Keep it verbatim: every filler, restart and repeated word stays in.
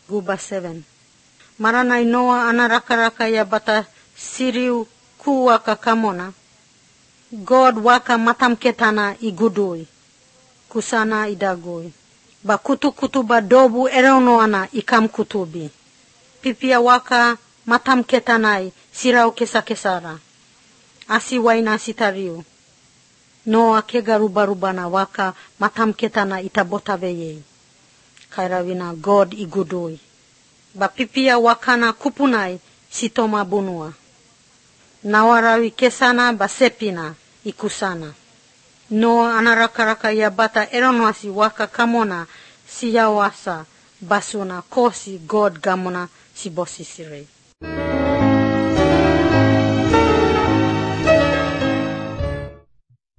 Guba seven. Maranay Noa ana raka-raka ya bata siriu kuwaka kamona. God waka matam ketana igudui. Kusana idagui. Ba kutu-kutu ba dobu erono ana ikam kutubi. Pipia waka matam ketanai sirau kesa-kesara. Asi waina sitariu. Noa kega ruba-rubana waka matam ketana itabotaveye. Kairawina God igudui. Ba pipia wakana kupunai sitoma bunua. Nawarawi kesana ba sepina ikusana. Noa ana raka-raka ya bata eronoasi waka kamona siyawasa basuna kosi God gamona si bosisire.